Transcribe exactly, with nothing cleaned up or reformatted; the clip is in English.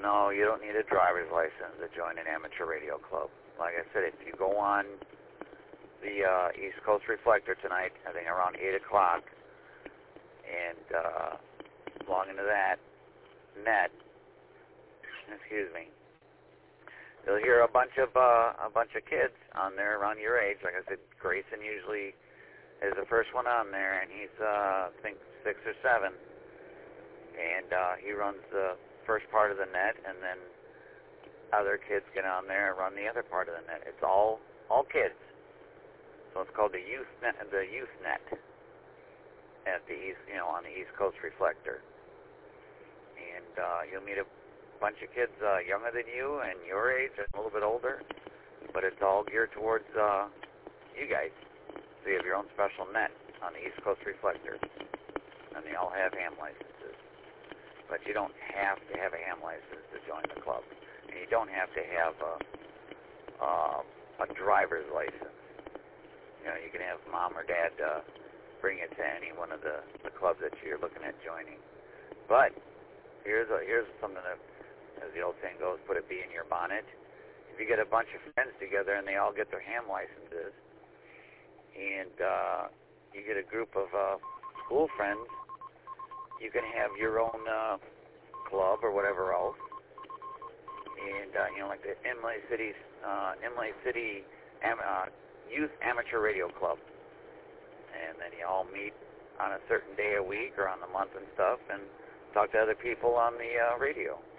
No, you don't need a driver's license to join an amateur radio club. Like I said, if you go on the uh, East Coast Reflector tonight, I think around eight o'clock, and uh, log into that net, excuse me, you'll hear a bunch of uh, a bunch of kids on there around your age. Like I said, Grayson usually is the first one on there, and he's uh, I think six or seven, and uh, he runs the first part of the net, and then other kids get on there and run the other part of the net. It's all all kids. So it's called the youth net, the youth net at the east, you know, on the East Coast Reflector. And uh, you'll meet a bunch of kids uh, younger than you and your age and a little bit older, but it's all geared towards uh, you guys. So you have your own special net on the East Coast Reflector, and they all have ham licenses. But you don't have to have a ham license to join the club, and you don't have to have a, uh, a driver's license. You know, you can have mom or dad uh, bring it to any one of the, the clubs that you're looking at joining. But here's a, here's something that, as the old saying goes, put a bee in your bonnet. If you get a bunch of friends together and they all get their ham licenses, and uh, you get a group of uh, school friends, you can have your own uh, club or whatever else. And uh, you know, like the Imlay City, uh, Imlay City Am- uh, Youth Amateur Radio Club, and then you all meet on a certain day a week or on the month and stuff, and talk to other people on the uh, radio.